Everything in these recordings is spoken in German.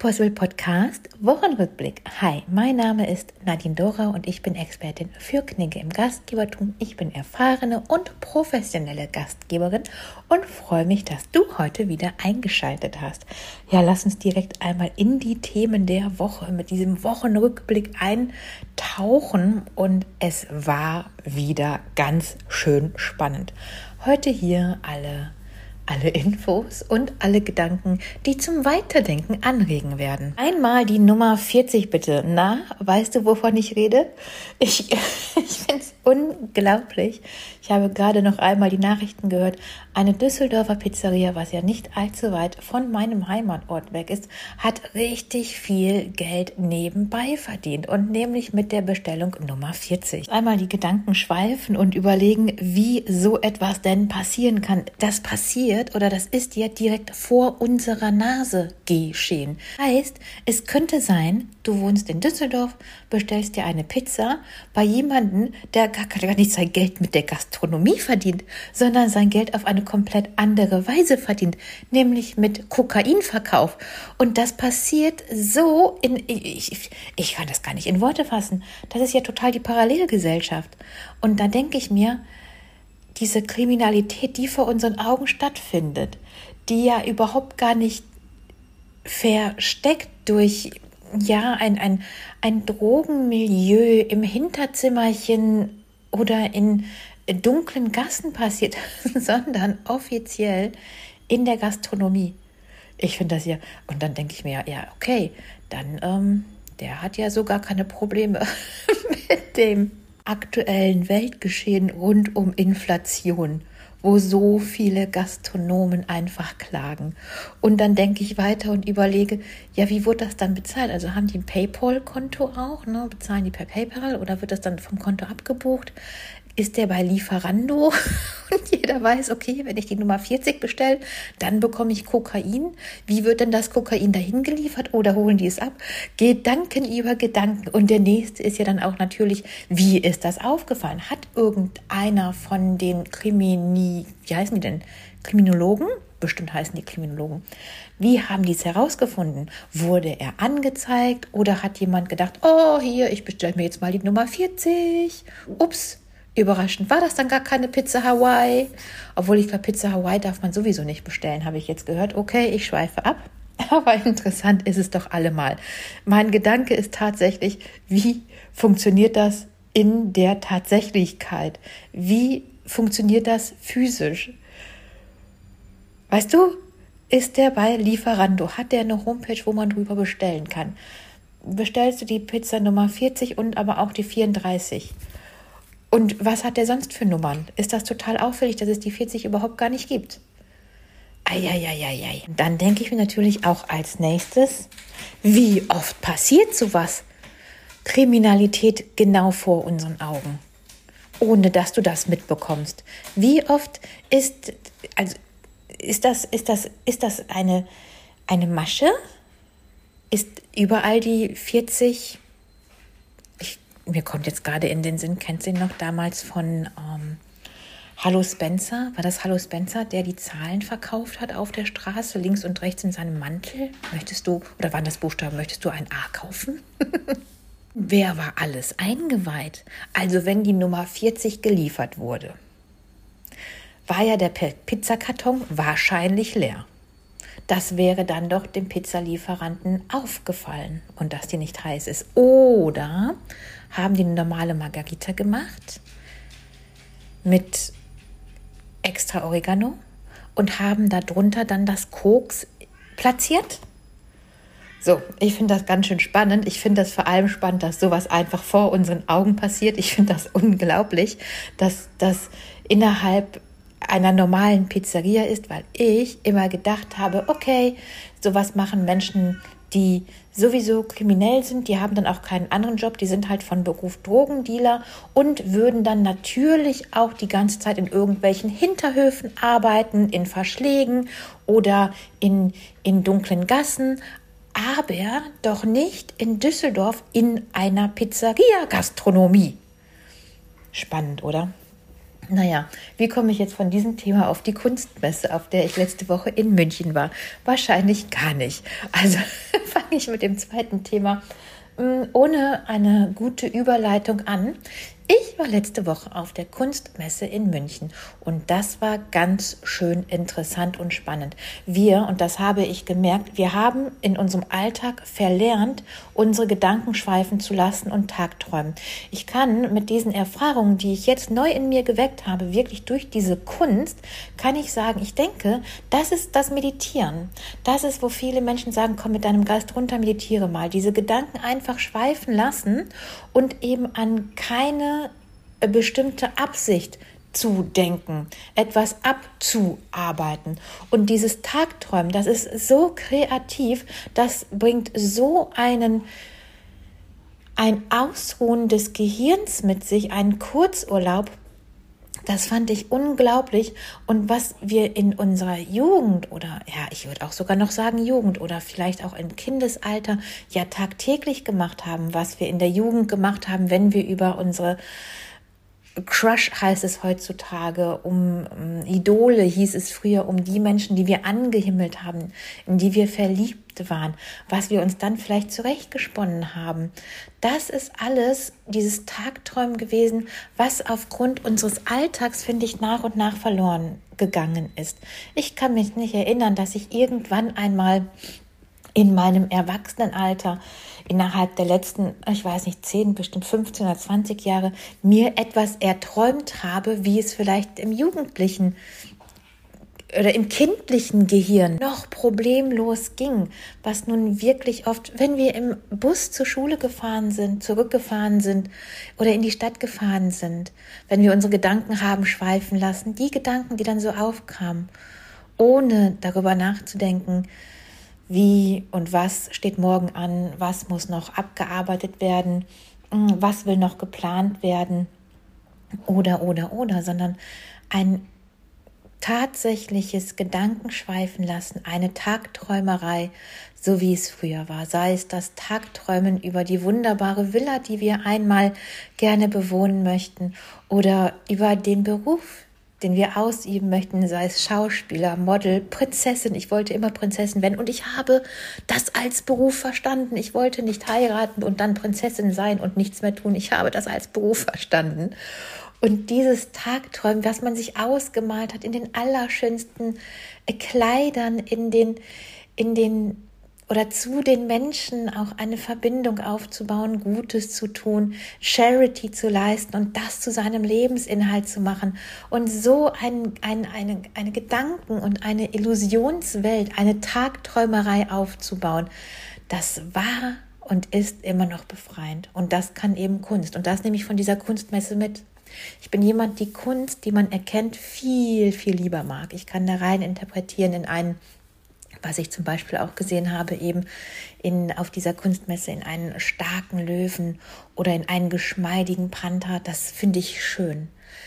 Possible Podcast Wochenrückblick. Hi, mein Name ist Nadine Dora und ich bin Expertin für Knigge im Gastgebertum. Ich bin erfahrene und professionelle Gastgeberin und freue mich, dass du heute wieder eingeschaltet hast. Ja, lass uns direkt einmal in die Themen der Woche mit diesem Wochenrückblick eintauchen und es war wieder ganz schön spannend. Heute hier alle Infos und alle Gedanken, die zum Weiterdenken anregen werden. Einmal die Nummer 40 bitte. Na, weißt du, wovon ich rede? Ich finde es unglaublich. Ich habe gerade noch einmal die Nachrichten gehört. Eine Düsseldorfer Pizzeria, was ja nicht allzu weit von meinem Heimatort weg ist, hat richtig viel Geld nebenbei verdient und nämlich mit der Bestellung Nummer 40. Einmal die Gedanken schweifen und überlegen, wie so etwas denn passieren kann. Das passiert oder das ist ja direkt vor unserer Nase geschehen. Heißt, es könnte sein, du wohnst in Düsseldorf, bestellst dir eine Pizza bei jemandem, der gar nicht sein Geld mit der Gastronomie verdient, sondern sein Geld auf eine komplett andere Weise verdient, nämlich mit Kokainverkauf. Und das passiert so ich kann das gar nicht in Worte fassen. Das ist ja total die Parallelgesellschaft. Und da denke ich mir, diese Kriminalität, die vor unseren Augen stattfindet, die ja überhaupt gar nicht versteckt durch ein Drogenmilieu im Hinterzimmerchen oder in dunklen Gassen passiert, sondern offiziell in der Gastronomie. Ich finde das ja, und dann denke ich mir, ja, okay, dann, der hat ja sogar keine Probleme mit dem aktuellen Weltgeschehen rund um Inflation, wo so viele Gastronomen einfach klagen. Und dann denke ich weiter und überlege, ja, wie wird das dann bezahlt? Also haben die ein PayPal-Konto auch, ne? Bezahlen die per PayPal oder wird das dann vom Konto abgebucht? Ist der bei Lieferando und jeder weiß, okay, wenn ich die Nummer 40 bestelle, dann bekomme ich Kokain. Wie wird denn das Kokain dahin geliefert oder holen die es ab? Gedanken über Gedanken. Und der nächste ist ja dann auch natürlich, wie ist das aufgefallen? Hat irgendeiner von den Kriminologen? Bestimmt heißen die Kriminologen. Wie haben die es herausgefunden? Wurde er angezeigt oder hat jemand gedacht, oh, hier, ich bestelle mir jetzt mal die Nummer 40. Ups. Überraschend war das dann gar keine Pizza Hawaii. Obwohl ich glaube, Pizza Hawaii darf man sowieso nicht bestellen, habe ich jetzt gehört. Okay, ich schweife ab. Aber interessant ist es doch allemal. Mein Gedanke ist tatsächlich, wie funktioniert das in der Tatsächlichkeit? Wie funktioniert das physisch? Weißt du, ist der bei Lieferando? Hat der eine Homepage, wo man drüber bestellen kann? Bestellst du die Pizza Nummer 40 und aber auch die 34? Und was hat der sonst für Nummern? Ist das total auffällig, dass es die 40 überhaupt gar nicht gibt? Eieieiei. Dann denke ich mir natürlich auch als nächstes, wie oft passiert sowas? Kriminalität genau vor unseren Augen, ohne dass du das mitbekommst. Wie oft ist das eine Masche? Ist überall die 40? Mir kommt jetzt gerade in den Sinn, kennst du ihn noch damals von Hallo Spencer? War das Hallo Spencer, der die Zahlen verkauft hat auf der Straße, links und rechts in seinem Mantel? Oder waren das Buchstaben, möchtest du ein A kaufen? Wer war alles eingeweiht? Also wenn die Nummer 40 geliefert wurde, war ja der Pizzakarton wahrscheinlich leer. Das wäre dann doch dem Pizzalieferanten aufgefallen und dass die nicht heiß ist. Oder haben die eine normale Margarita gemacht mit extra Oregano und haben darunter dann das Koks platziert? So, ich finde das ganz schön spannend. Ich finde das vor allem spannend, dass sowas einfach vor unseren Augen passiert. Ich finde das unglaublich, dass das innerhalb einer normalen Pizzeria ist, weil ich immer gedacht habe, okay, sowas machen Menschen, die sowieso kriminell sind, die haben dann auch keinen anderen Job, die sind halt von Beruf Drogendealer und würden dann natürlich auch die ganze Zeit in irgendwelchen Hinterhöfen arbeiten, in Verschlägen oder in dunklen Gassen, aber doch nicht in Düsseldorf in einer Pizzeria-Gastronomie. Spannend, oder? Naja, wie komme ich jetzt von diesem Thema auf die Kunstmesse, auf der ich letzte Woche in München war? Wahrscheinlich gar nicht. Also fand fange ich mit dem zweiten Thema ohne eine gute Überleitung an. Ich war letzte Woche auf der Kunstmesse in München und das war ganz schön interessant und spannend. Und das habe ich gemerkt, wir haben in unserem Alltag verlernt, unsere Gedanken schweifen zu lassen und tagträumen. Ich kann mit diesen Erfahrungen, die ich jetzt neu in mir geweckt habe, wirklich durch diese Kunst, kann ich sagen, ich denke, das ist das Meditieren. Das ist, wo viele Menschen sagen, komm mit deinem Geist runter, meditiere mal. Diese Gedanken einfach schweifen lassen und eben an keine bestimmte Absicht zu denken, etwas abzuarbeiten. Und dieses Tagträumen, das ist so kreativ, das bringt so ein Ausruhen des Gehirns mit sich, einen Kurzurlaub. Das fand ich unglaublich. Und was wir in unserer Jugend oder, ja, ich würde auch sogar noch sagen Jugend oder vielleicht auch im Kindesalter ja tagtäglich gemacht haben, was wir in der Jugend gemacht haben, wenn wir über unsere Crush heißt es heutzutage, um Idole hieß es früher, um die Menschen, die wir angehimmelt haben, in die wir verliebt waren, was wir uns dann vielleicht zurechtgesponnen haben. Das ist alles dieses Tagträumen gewesen, was aufgrund unseres Alltags, finde ich, nach und nach verloren gegangen ist. Ich kann mich nicht erinnern, dass ich irgendwann einmal in meinem Erwachsenenalter innerhalb der letzten, ich weiß nicht, 10, bestimmt 15 oder 20 Jahre mir etwas erträumt habe, wie es vielleicht im jugendlichen oder im kindlichen Gehirn noch problemlos ging, was nun wirklich oft, wenn wir im Bus zur Schule gefahren sind, zurückgefahren sind oder in die Stadt gefahren sind, wenn wir unsere Gedanken haben schweifen lassen, die Gedanken, die dann so aufkamen, ohne darüber nachzudenken, wie und was steht morgen an, was muss noch abgearbeitet werden, was will noch geplant werden oder, sondern ein tatsächliches Gedankenschweifen lassen, eine Tagträumerei, so wie es früher war. Sei es das Tagträumen über die wunderbare Villa, die wir einmal gerne bewohnen möchten, oder über den Beruf, den wir ausüben möchten, sei es Schauspieler, Model, Prinzessin. Ich wollte immer Prinzessin werden und ich habe das als Beruf verstanden. Ich wollte nicht heiraten und dann Prinzessin sein und nichts mehr tun. Ich habe das als Beruf verstanden. Und dieses Tagträumen, was man sich ausgemalt hat, in den allerschönsten Kleidern, in den oder zu den Menschen auch eine Verbindung aufzubauen, Gutes zu tun, Charity zu leisten und das zu seinem Lebensinhalt zu machen und so eine Gedanken- und eine Illusionswelt, eine Tagträumerei aufzubauen, das war und ist immer noch befreiend. Und das kann eben Kunst. Und das nehme ich von dieser Kunstmesse mit. Ich bin jemand, die Kunst, die man erkennt, viel, viel lieber mag. Ich kann da rein interpretieren in einen, was ich zum Beispiel auch gesehen habe, eben auf dieser Kunstmesse, in einen starken Löwen oder in einen geschmeidigen Panther. Das finde ich schön.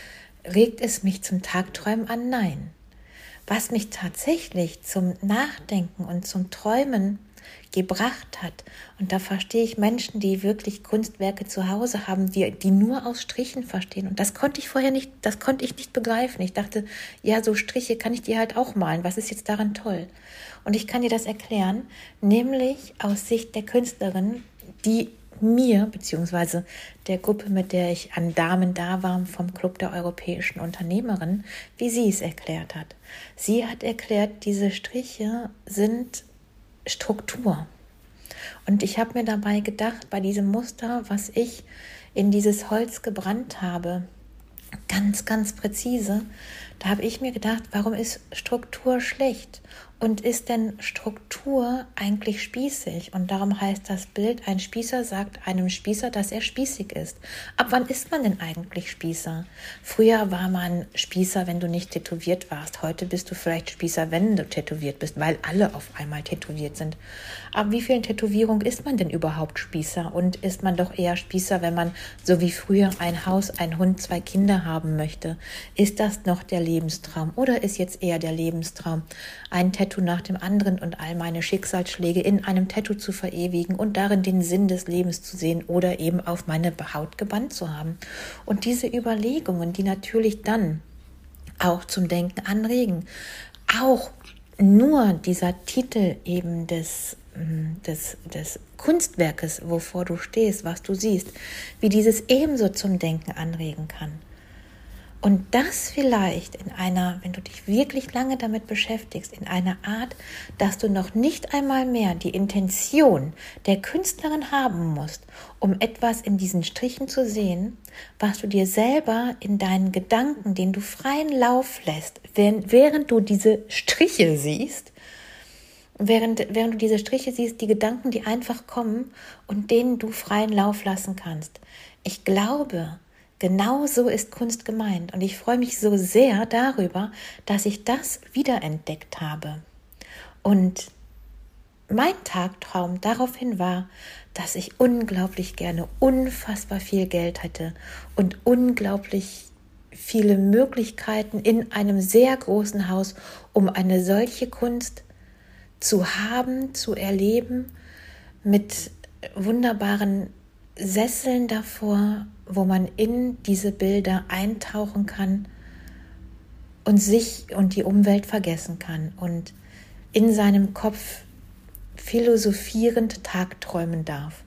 Regt es mich zum Tagträumen an? Nein. Was mich tatsächlich zum Nachdenken und zum Träumen gebracht hat. Und da verstehe ich Menschen, die wirklich Kunstwerke zu Hause haben, die nur aus Strichen verstehen. Und das konnte ich vorher nicht, das konnte ich nicht begreifen. Ich dachte, ja, so Striche kann ich dir halt auch malen. Was ist jetzt daran toll? Und ich kann dir das erklären, nämlich aus Sicht der Künstlerin, die mir, beziehungsweise der Gruppe, mit der ich an Damen da war, vom Club der europäischen Unternehmerinnen, wie sie es erklärt hat. Sie hat erklärt, diese Striche sind Struktur. Und ich habe mir dabei gedacht, bei diesem Muster, was ich in dieses Holz gebrannt habe, ganz, ganz präzise, da habe ich mir gedacht, warum ist Struktur schlecht? Und ist denn Struktur eigentlich spießig? Und darum heißt das Bild, ein Spießer sagt einem Spießer, dass er spießig ist. Ab wann ist man denn eigentlich Spießer? Früher war man Spießer, wenn du nicht tätowiert warst. Heute bist du vielleicht Spießer, wenn du tätowiert bist, weil alle auf einmal tätowiert sind. Ab wie vielen Tätowierungen ist man denn überhaupt Spießer? Und ist man doch eher Spießer, wenn man so wie früher ein Haus, ein Hund, 2 Kinder haben möchte? Ist das noch der Lebenstraum? Oder ist jetzt eher der Lebenstraum, ein Tattoo nach dem anderen und all meine Schicksalsschläge in einem Tattoo zu verewigen und darin den Sinn des Lebens zu sehen oder eben auf meine Haut gebannt zu haben? Und diese Überlegungen, die natürlich dann auch zum Denken anregen, auch nur dieser Titel eben des des Kunstwerkes, wovor du stehst, was du siehst, wie dieses ebenso zum Denken anregen kann. Und das vielleicht in einer, wenn du dich wirklich lange damit beschäftigst, in einer Art, dass du noch nicht einmal mehr die Intention der Künstlerin haben musst, um etwas in diesen Strichen zu sehen, was du dir selber in deinen Gedanken, den du freien Lauf lässt, während du diese Striche siehst, während du diese Striche siehst, die Gedanken, die einfach kommen und denen du freien Lauf lassen kannst. Ich glaube, genau so ist Kunst gemeint und ich freue mich so sehr darüber, dass ich das wiederentdeckt habe. Und mein Tagtraum daraufhin war, dass ich unglaublich gerne unfassbar viel Geld hätte und unglaublich viele Möglichkeiten in einem sehr großen Haus, um eine solche Kunst zu haben, zu erleben, mit wunderbaren Sesseln davor, wo man in diese Bilder eintauchen kann und sich und die Umwelt vergessen kann und in seinem Kopf philosophierend tagträumen darf.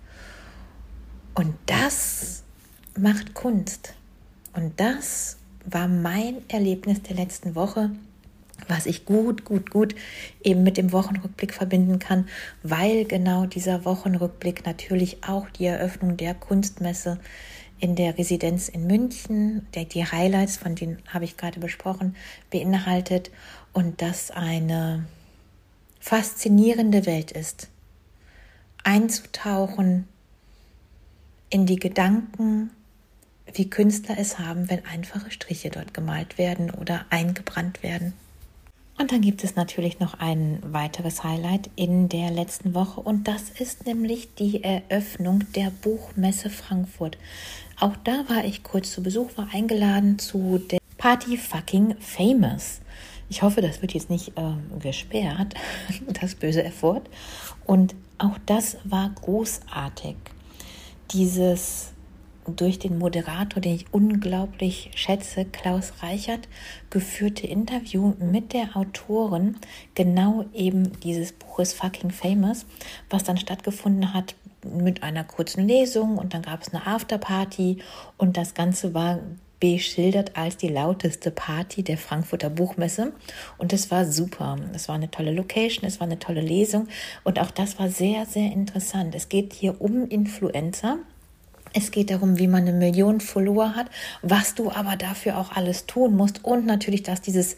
Und das macht Kunst. Und das war mein Erlebnis der letzten Woche, was ich gut eben mit dem Wochenrückblick verbinden kann, weil genau dieser Wochenrückblick natürlich auch die Eröffnung der Kunstmesse in der Residenz in München, die Highlights, von denen habe ich gerade besprochen, beinhaltet und das eine faszinierende Welt ist. Einzutauchen in die Gedanken, wie Künstler es haben, wenn einfache Striche dort gemalt werden oder eingebrannt werden. Und dann gibt es natürlich noch ein weiteres Highlight in der letzten Woche und das ist nämlich die Eröffnung der Buchmesse Frankfurt. Auch da war ich kurz zu Besuch, war eingeladen zu der Party Fucking Famous. Ich hoffe, das wird jetzt nicht gesperrt, das böse F-Wort. Und auch das war großartig. Dieses durch den Moderator, den ich unglaublich schätze, Klaus Reichert, geführte Interview mit der Autorin genau eben dieses Buches Fucking Famous, was dann stattgefunden hat mit einer kurzen Lesung und dann gab es eine Afterparty und das Ganze war beschildert als die lauteste Party der Frankfurter Buchmesse und es war super. Es war eine tolle Location, es war eine tolle Lesung und auch das war sehr, sehr interessant. Es geht hier um Influencer. Es geht darum, wie man 1 Million Follower hat, was du aber dafür auch alles tun musst und natürlich, dass dieses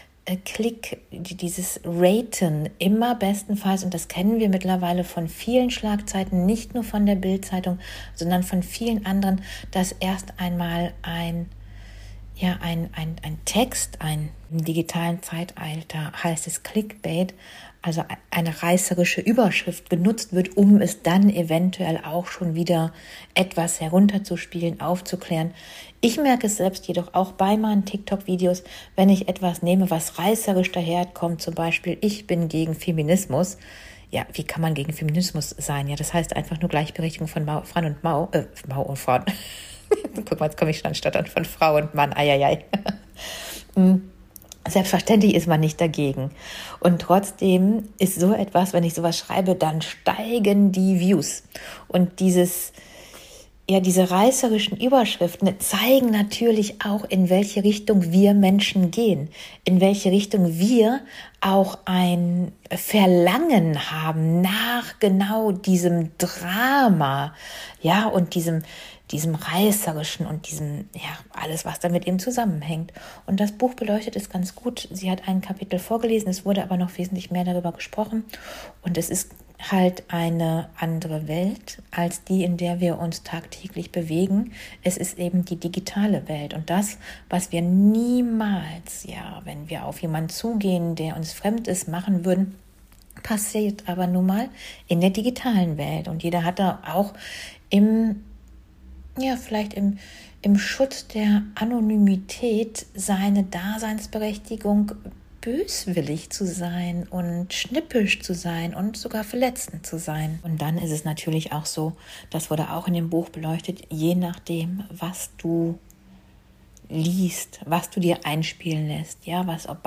dieses Raten immer bestenfalls, und das kennen wir mittlerweile von vielen Schlagzeiten, nicht nur von der Bild-Zeitung, sondern von vielen anderen, dass erst einmal ein Text, im digitalen Zeitalter heißt es Clickbait, also eine reißerische Überschrift genutzt wird, um es dann eventuell auch schon wieder etwas herunterzuspielen, aufzuklären. Ich merke es selbst jedoch auch bei meinen TikTok-Videos, wenn ich etwas nehme, was reißerisch daherkommt, zum Beispiel, ich bin gegen Feminismus. Ja, wie kann man gegen Feminismus sein? Ja, das heißt einfach nur Gleichberechtigung von Frauen und Mau und Frauen. Guck mal, jetzt komme ich schon anstatt von Frau und Mann. Eieiei. Selbstverständlich ist man nicht dagegen. Und trotzdem ist so etwas, wenn ich sowas schreibe, dann steigen die Views. Und diese reißerischen Überschriften zeigen natürlich auch, in welche Richtung wir Menschen gehen, in welche Richtung wir auch ein Verlangen haben nach genau diesem Drama, ja, und diesem reißerischen und alles, was damit eben zusammenhängt. Und das Buch beleuchtet es ganz gut. Sie hat ein Kapitel vorgelesen, es wurde aber noch wesentlich mehr darüber gesprochen. Und es ist halt eine andere Welt als die, in der wir uns tagtäglich bewegen. Es ist eben die digitale Welt. Und das, was wir niemals, wenn wir auf jemanden zugehen, der uns fremd ist, machen würden, passiert aber nun mal in der digitalen Welt. Und jeder hat da auch vielleicht im Schutz der Anonymität seine Daseinsberechtigung, böswillig zu sein und schnippisch zu sein und sogar verletzend zu sein. Und dann ist es natürlich auch so, das wurde auch in dem Buch beleuchtet, je nachdem, was du liest, was du dir einspielen lässt, ja,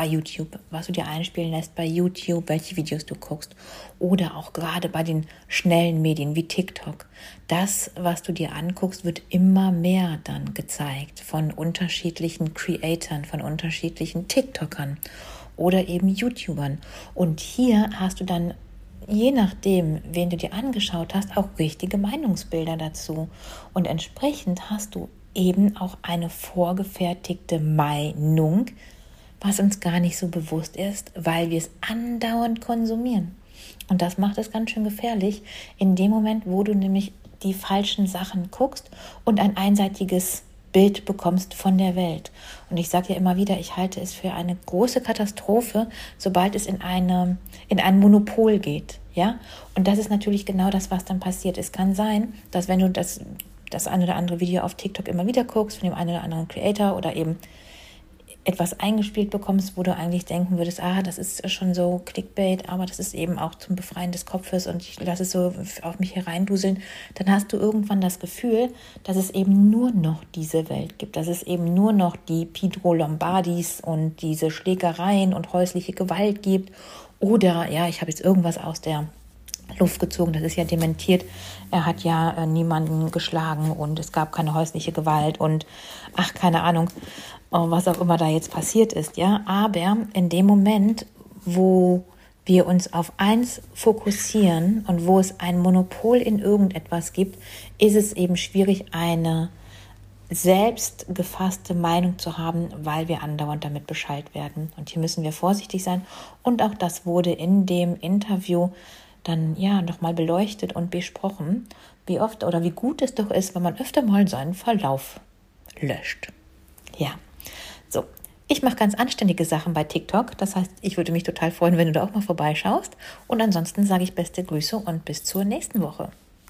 was du dir einspielen lässt bei YouTube, welche Videos du guckst oder auch gerade bei den schnellen Medien wie TikTok. Das, was du dir anguckst, wird immer mehr dann gezeigt von unterschiedlichen Creatoren, von unterschiedlichen TikTokern oder eben YouTubern. Und hier hast du dann, je nachdem, wen du dir angeschaut hast, auch richtige Meinungsbilder dazu. Und entsprechend hast du eben auch eine vorgefertigte Meinung, was uns gar nicht so bewusst ist, weil wir es andauernd konsumieren. Und das macht es ganz schön gefährlich in dem Moment, wo du nämlich die falschen Sachen guckst und ein einseitiges Bild bekommst von der Welt. Und ich sage ja immer wieder, ich halte es für eine große Katastrophe, sobald es in ein Monopol geht. Ja? Und das ist natürlich genau das, was dann passiert. Es kann sein, dass wenn du das ein oder andere Video auf TikTok immer wieder guckst, von dem einen oder anderen Creator oder eben etwas eingespielt bekommst, wo du eigentlich denken würdest, das ist schon so Clickbait, aber das ist eben auch zum Befreien des Kopfes und ich lasse es so auf mich hereinduseln, dann hast du irgendwann das Gefühl, dass es eben nur noch diese Welt gibt, dass es eben nur noch die Pietro Lombardis und diese Schlägereien und häusliche Gewalt gibt oder, ich habe jetzt irgendwas aus der Luft gezogen, das ist ja dementiert. Er hat ja niemanden geschlagen und es gab keine häusliche Gewalt und keine Ahnung, was auch immer da jetzt passiert ist, ja. Aber in dem Moment, wo wir uns auf eins fokussieren und wo es ein Monopol in irgendetwas gibt, ist es eben schwierig, eine selbst gefasste Meinung zu haben, weil wir andauernd damit beschallt werden. Und hier müssen wir vorsichtig sein. Und auch das wurde in dem Interview dann nochmal beleuchtet und besprochen, wie oft oder wie gut es doch ist, wenn man öfter mal seinen Verlauf löscht. Ja, so. Ich mache ganz anständige Sachen bei TikTok. Das heißt, ich würde mich total freuen, wenn du da auch mal vorbeischaust. Und ansonsten sage ich beste Grüße und bis zur nächsten Woche.